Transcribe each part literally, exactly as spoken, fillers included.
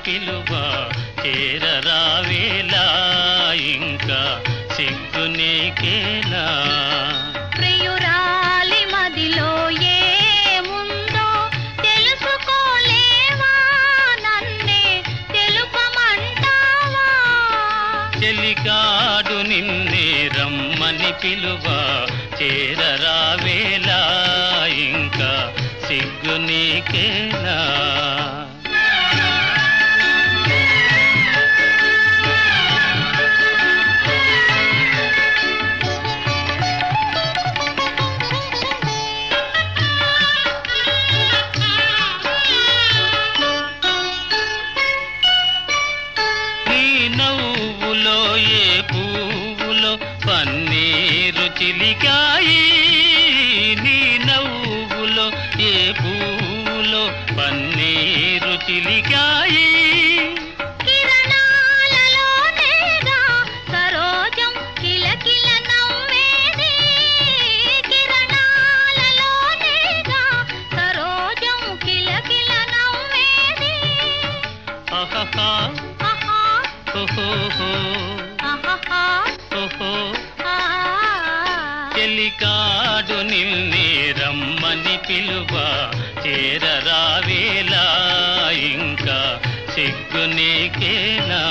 పిలువ చేరరావేలా ఇంకా సిగ్గు నీకేలా ప్రియురాలి మదిలో ఏముందో తెలుసుకోలేవా నన్నే తెలుపమంటావా చెలికాడు నిన్నే రమ్మని పిలువ చేరరావేలా ఇంకా సిగ్గు నీకేలా నవ్వులో ఏ పువ్వులో పన్నీరు చిలికాయి నీ నవ్వులో ఏ పువ్వులో పన్నీరు చిలికాయి కిరణాలలోనేగా సరోజం కిలకిల నవ్వేది కిరణాలలోనేగా సరోజం కిలకిల నవ్వేది ఆహా ఓహో చెలికాడు నిన్నే రమ్మని పిలువ చేరరావేలా ఇంకా సిగ్గు నీకేలా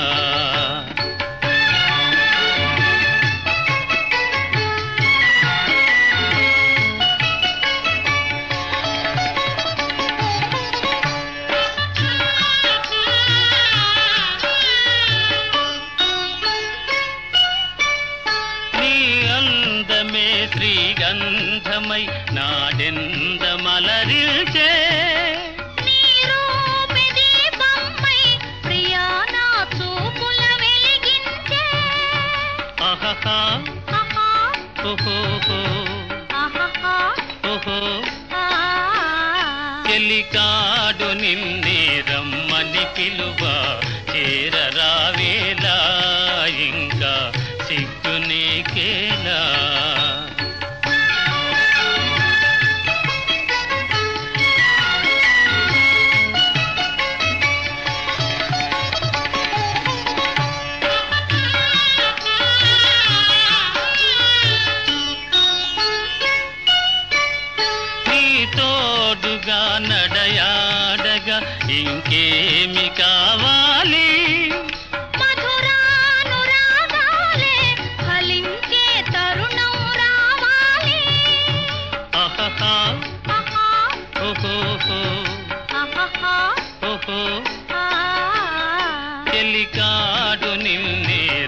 అందమే శ్రీగంధమై నాడెంద మలరిల్చే నీ రూపే దీపమై ప్రియా నా చూపుల వెలిగించే ఆహా ఓహో ఆహా ఓహో చెలికాడు నిన్నే రమ్మని పిలువ చేరరావేలా ఇంకా సిగ్గు నీకేలా నీ తోడుగా నడయాడగా ఇంకేమి కావాలి మధురానురాగాలే ఫలించే తరుణం రావాలి ఆహా ఓహో ఆహా ఓహో చెలికాడు నిన్నే